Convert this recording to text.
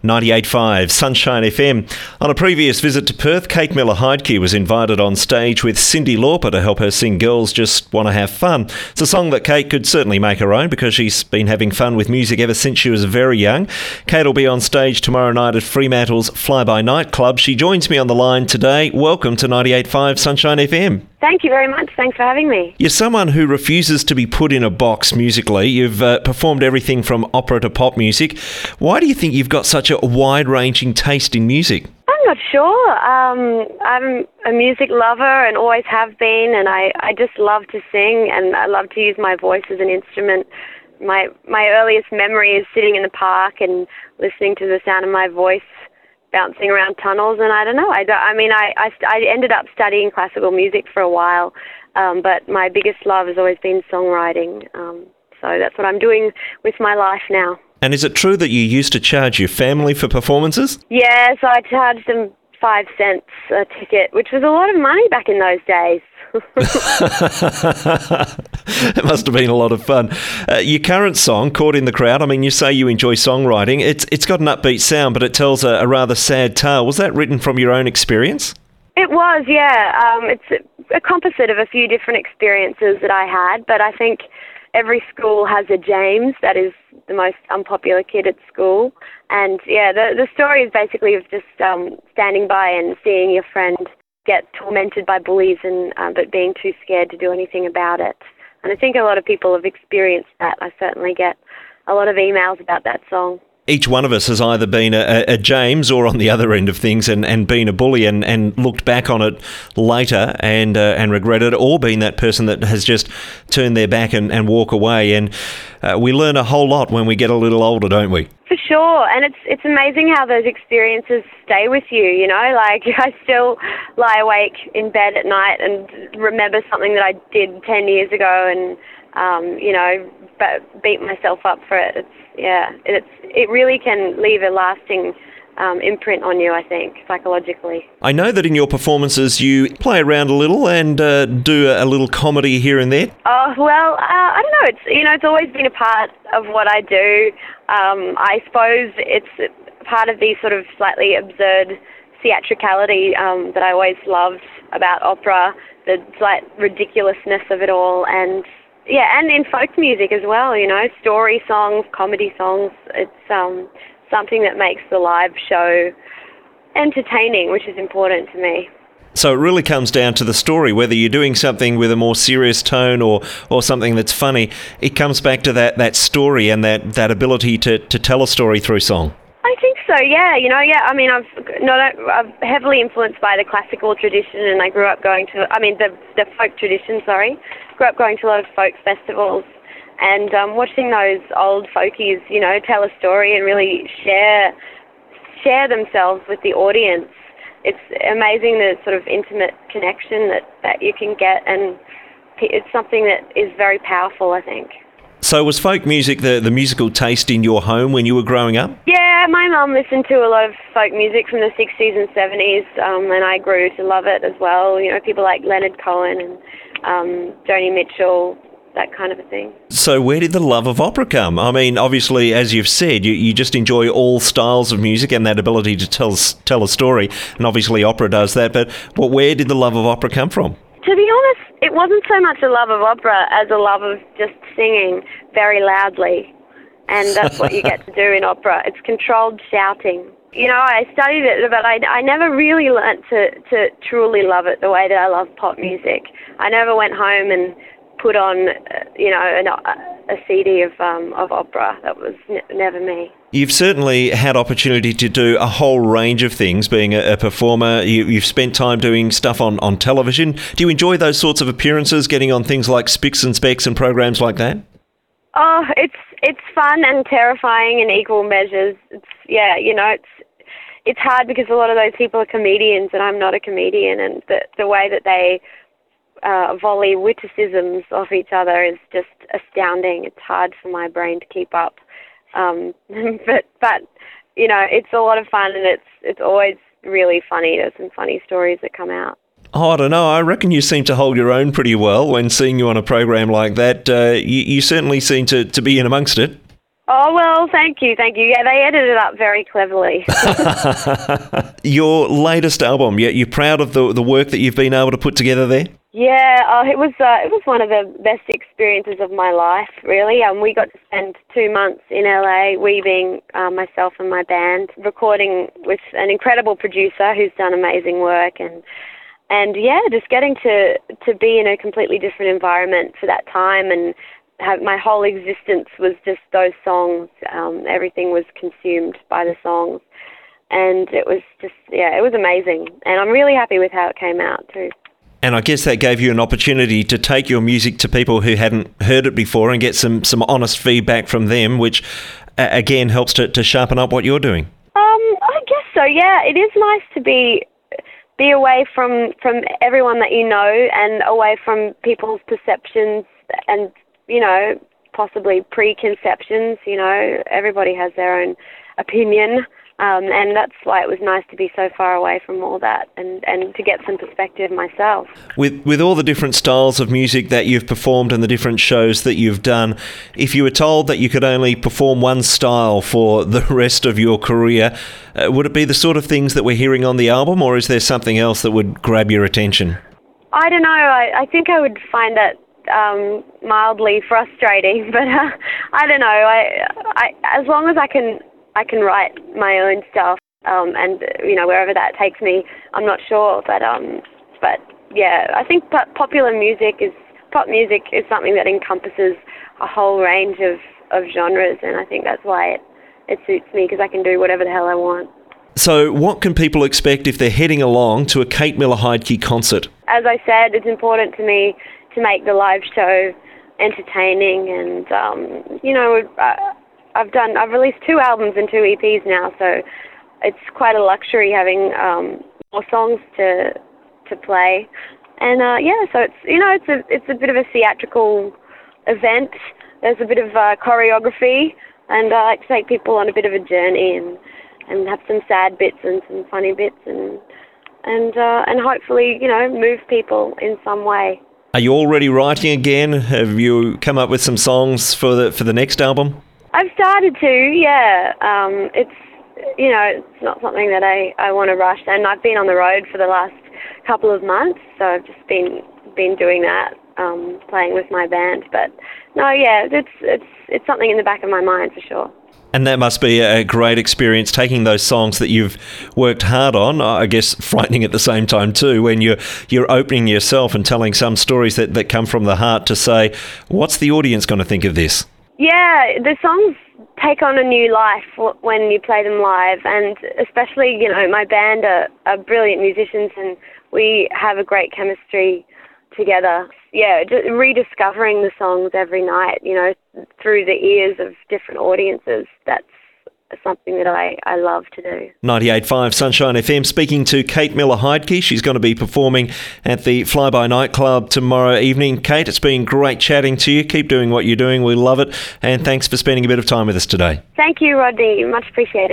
98.5 Sunshine FM. On a previous visit to Perth, Kate Miller-Heidke was invited on stage with Cyndi Lauper to help her sing Girls Just Want to Have Fun. It's a song that Kate could certainly make her own because she's been having fun with music ever since she was very young. Kate will be on stage tomorrow night at Fremantle's Fly By Night Club. She joins me on the line today. Welcome to 98.5 Sunshine FM. Thank you very much. Thanks for having me. You're someone who refuses to be put in a box musically. You've performed everything from opera to pop music. Why do you think you've got such a wide-ranging taste in music? I'm not sure. I'm a music lover and always have been, and I just love to sing, and I love to use my voice as an instrument. My earliest memory is sitting in the park and listening to the sound of my voice bouncing around tunnels, and I don't know. I ended up studying classical music for a while, but my biggest love has always been songwriting. So that's what I'm doing with my life now. And is it true that you used to charge your family for performances? Yeah, so I charged them 5 cents a ticket, which was a lot of money back in those days. It must have been a lot of fun. Your current song, Caught in the Crowd, I mean, you say you enjoy songwriting. It's got an upbeat sound, but it tells a rather sad tale. Was that written from your own experience? It was, yeah. It's a composite of a few different experiences that I had, but I think every school has a James that is the most unpopular kid at school. And, yeah, the story is basically of just standing by and seeing your friend get tormented by bullies and but being too scared to do anything about it. And I think a lot of people have experienced that. I certainly get a lot of emails about that song. Each one of us has either been a James or on the other end of things and been a bully and looked back on it later and regretted, or been that person that has just turned their back and walk away. And we learn a whole lot when we get a little older, don't we? For sure, and it's amazing how those experiences stay with you, you know, like I still lie awake in bed at night and remember something that I did 10 years ago and, you know, beat myself up for it. It really can leave a lasting imprint on you, I think, psychologically. I know that in your performances you play around a little and do a little comedy here and there. Oh, well, I don't know. It's always been a part of what I do. I suppose it's part of the sort of slightly absurd theatricality that I always loved about opera, the slight ridiculousness of it all, and in folk music as well, you know, story songs, comedy songs. It's something that makes the live show entertaining, which is important to me. So it really comes down to the story, whether you're doing something with a more serious tone or something that's funny. It comes back to that story and that ability to tell a story through song. I think so, yeah. You know, yeah. I mean, I'm heavily influenced by the classical tradition, and I grew up going to, the folk tradition, sorry. Grew up going to a lot of folk festivals and watching those old folkies, you know, tell a story and really share themselves with the audience. It's amazing the sort of intimate connection that you can get, and it's something that is very powerful, I think. So was folk music the musical taste in your home when you were growing up? Yeah, my mum listened to a lot of folk music from the 60s and 70s, and I grew to love it as well. You know, people like Leonard Cohen and Joni Mitchell, that kind of a thing. So where did the love of opera come? I mean, obviously, as you've said, you just enjoy all styles of music and that ability to tell a story, and obviously opera does that, but where did the love of opera come from? To be honest, it wasn't so much a love of opera as a love of just singing very loudly, and that's what you get to do in opera. It's controlled shouting. You know, I studied it, but I never really learnt to truly love it the way that I love pop music. I never went home and put on, a CD of opera. That was never me. You've certainly had opportunity to do a whole range of things, being a performer. You've spent time doing stuff on television. Do you enjoy those sorts of appearances, getting on things like Spicks and Specks and programs like that? Oh, it's fun and terrifying in equal measures. It's hard because a lot of those people are comedians and I'm not a comedian, and the way that they volley witticisms off each other is just astounding. It's hard for my brain to keep up. But you know, it's a lot of fun, and it's always really funny. There's some funny stories that come out. Oh, I don't know. I reckon you seem to hold your own pretty well when seeing you on a program like that. You certainly seem to be in amongst it. Oh, well, thank you. Yeah, they edited it up very cleverly. Your latest album, you're proud of the work that you've been able to put together there? Yeah, it was one of the best experiences of my life, really. We got to spend 2 months in LA, we being myself and my band, recording with an incredible producer who's done amazing work, and yeah, just getting to be in a completely different environment for that time, and my whole existence was just those songs. Everything was consumed by the songs, and it was just, yeah, it was amazing, and I'm really happy with how it came out too. And I guess that gave you an opportunity to take your music to people who hadn't heard it before and get some honest feedback from them, which again helps to sharpen up what you're doing. I guess so, yeah. It is nice to be away from everyone that you know, and away from people's perceptions and, you know, possibly preconceptions. You know, everybody has their own opinion. And that's why it was nice to be so far away from all that and to get some perspective myself. With all the different styles of music that you've performed and the different shows that you've done, if you were told that you could only perform one style for the rest of your career, would it be the sort of things that we're hearing on the album, or is there something else that would grab your attention? I don't know. I think I would find that mildly frustrating, but I don't know. I as long as I can write my own stuff, and you know, wherever that takes me, I'm not sure, but yeah, I think pop music is something that encompasses a whole range of genres, and I think that's why it suits me, because I can do whatever the hell I want. So what can people expect if they're heading along to a Kate Miller-Heidke concert? As I said, it's important to me to make the live show entertaining, and you know, I've released 2 albums and 2 EPs now, so it's quite a luxury having more songs to play, and yeah, so it's, you know, it's a bit of a theatrical event. There's a bit of choreography, and I like to take people on a bit of a journey and have some sad bits and some funny bits, and hopefully, you know, move people in some way. Are you already writing again? Have you come up with some songs for the next album? I've started to, yeah. It's, you know, it's not something that I want to rush, and I've been on the road for the last couple of months, so I've just been doing that, playing with my band. But no, yeah, it's something in the back of my mind for sure. And that must be a great experience, taking those songs that you've worked hard on, I guess frightening at the same time too, when you're opening yourself and telling some stories that come from the heart, to say, what's the audience going to think of this? Yeah, the songs take on a new life when you play them live, and especially, you know, my band are brilliant musicians, and we have a great chemistry together. Yeah, just rediscovering the songs every night, you know, through the ears of different audiences. That's something that I love to do. 98.5 Sunshine FM, speaking to Kate Miller-Heidke. She's going to be performing at the Flyby Nightclub tomorrow evening. Kate, it's been great chatting to you. Keep doing what you're doing. We love it. And thanks for spending a bit of time with us today. Thank you, Rodney. Much appreciated.